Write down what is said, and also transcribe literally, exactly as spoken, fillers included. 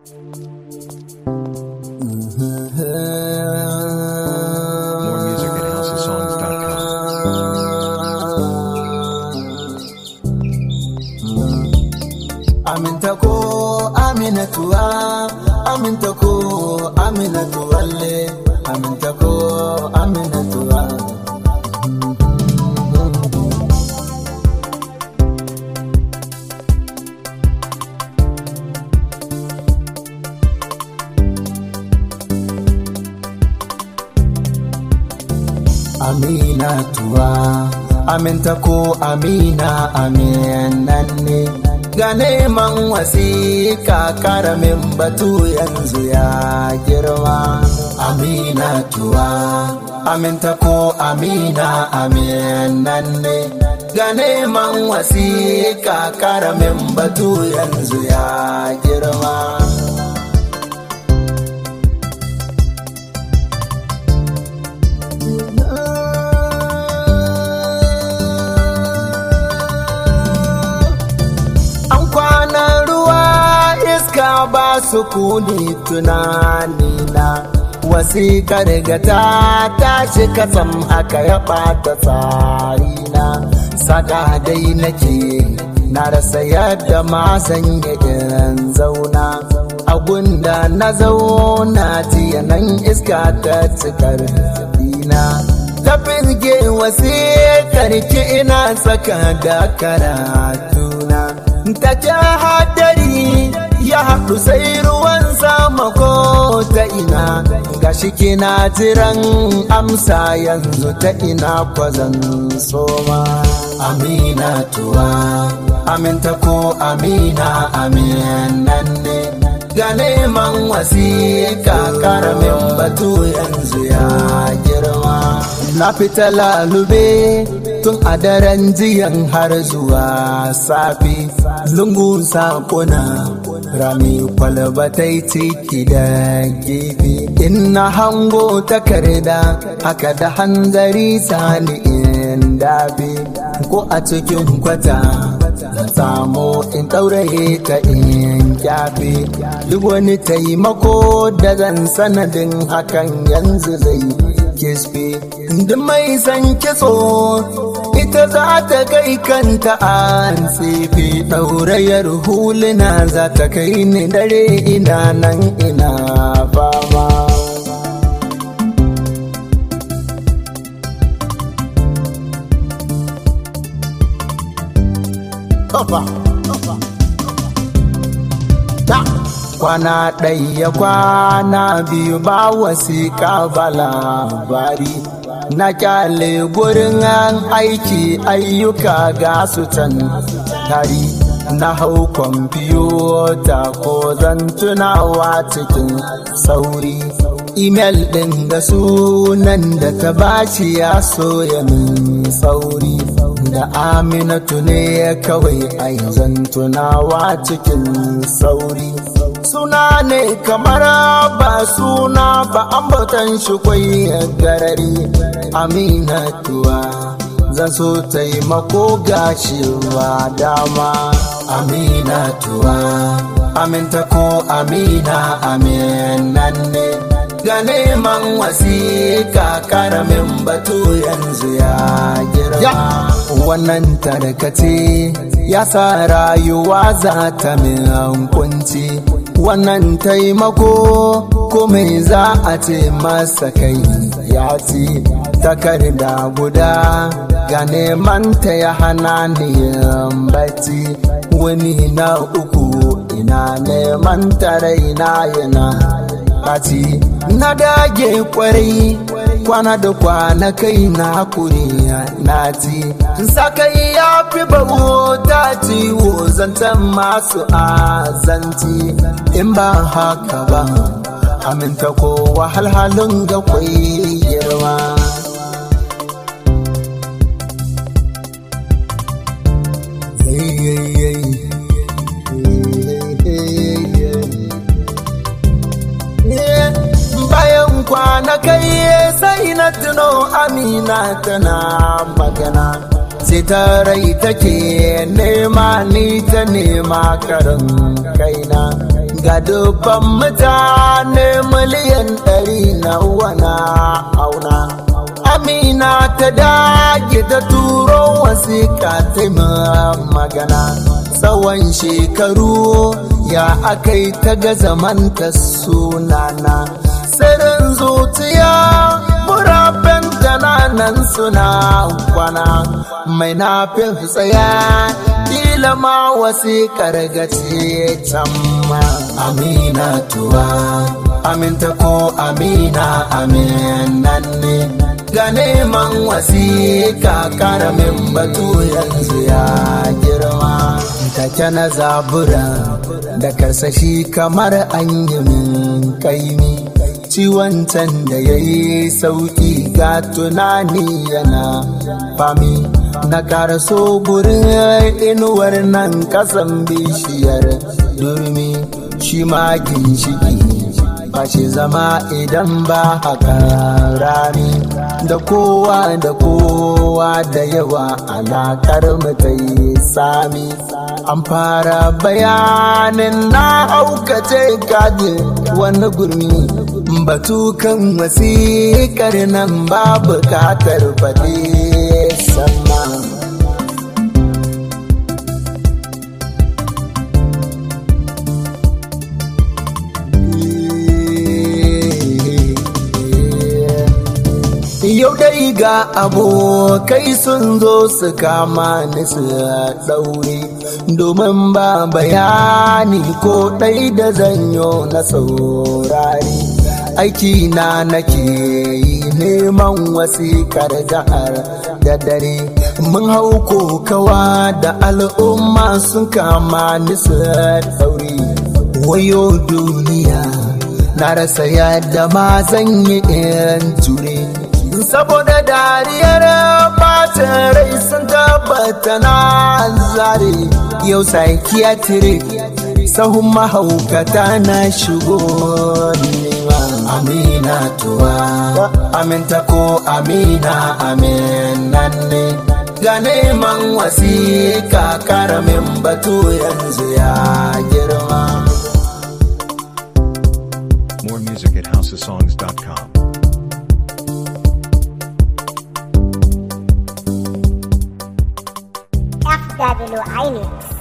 More music at house of songs dot com. Aminta ko aminatuwa, aminta ko aminatuwalle, aminta ko aminatuwa. Aminatuwa, aminta ko amina aminan ne. Ga neman wasiƙa karamin batu yanzu ya girma. Aminatuwa, aminta ko amina aminan ne. Ga neman wasiƙa karamin batu yanzu ya girma. Ba su kuni tunanina wasiƙar ga ta tashi katsam haka ya ɓata tsarina. Saka dai nake na rasa yadda ma sanya in zauna a gunda na zauna jiya nan iska ta cikar dina. Ta firge wasiƙar ki ina tsaka da karatuna. Ta ja hadari ya haɗu sai ruwan sama ko ta ina. Gashi kina jiran amsa yanzu ta ina kwazan soma. Aminatuwa, aminta ko amina aminan ne. Ga neman wasiƙa karamin batu yanzu ya girma. Na fita lalube tun a daren jiyan har zuwa safi. Lungu sakuna rami kwalbatai ciki da gefe. Inna hango takarda haka da hanzari sani in dafe. Ko a cikin kwata zan samu in ɗauraye ta in kyafe. Duk wani taimako da zan sanadin hakan yanzu zai kisfe. Duk mai san kitso ita za ta kai kanta an tsefe. Ɗaurayar huluna za ta kai ni dare ina nan ina fama. Opa, opa, ta kwana ɗaya kwana biyu ba wasiƙa ba labari. Na kyale gurin aiki ayyuka ga su can tari. Na hau kwamfiyota ko zan tunawa cikin sauri. Email ɗin da sunan da ta bashi ya soya min sauri. Da Aminatu ne kawai ai zan tunawa cikin sauri. Suna ne kamar ba suna ba ambatan shi kwai garari. Aminatuwa zan so taimako gashi ba dama. Aminatuwa, aminta ko amina aminan ne. Ga neman wasiƙa karamin batu yanzu ya girma. Wannan tarkace ya sa rayuwa za ta min kunci. Wannan taimako kome za a ce masa kai ya ci. Takarda guda ga neman ta ya hana ni bacci. Wani na uku ina neman ta raina yana ɓaci. Na dage kwarai kwana da kwana kai na kuri na ci. Sakai ya fi bauta ciwo zancen masu azanci. In ba haka ba aminta ko wahalhalun ga kwai girma. Bayan kwana kai sai na tuno Amina tana magana. Sai ta rai take nema ni ta nema karin kaina. ga dubban mutane miliyan ɗari na wana auna. Amina ta dage ta turo wasiƙa ta magana, tsawon shekaru ya akai ta ga zamanta sunana. Sirrin zuciya murabin jananan suna kwana, mai nafin tsaya kila ma wasiƙar gace can ma. Amina tuwa aminta ko Amina aminan ne, ga neman wasiƙa karamin batu yanzu ya girma. Take na zabura da karsashi kamar an yi min kaimi, ciwon can da ya yi sauƙi ga tunani yana fami. Na karaso gurin inuwar nan kasan bishiyar durmi, shi ma ginshiki ba shi zama idan ba haka rami. Da kowa da kowa da yawa alaƙar mu ta yi sami. An fara bayanin na aukace kaji wani gurmi, batukan wasiƙar nan ba buƙatar faɗi sama. Yau dai ga abokai sun zo su kama ni su ɗaure, domin ba bayani ko ɗai da zanyo na saurari. Aiki na nake yi neman wasiƙar jihar da dare, mun hau kokawa da al'umma sun kama ni su ɗaure. Wayo duniya na rasa yadda ma zan yi in ture, saboda dariyar bacin rai sun tabbata na zare. Yau psychiatric sahun mahaukata na shigo nema. Amina tuwa aminta ko Amina aminan ne, ga neman wasiƙa karamin batu yanzu ya girma. More music at house of songs dot com. F W I Mix.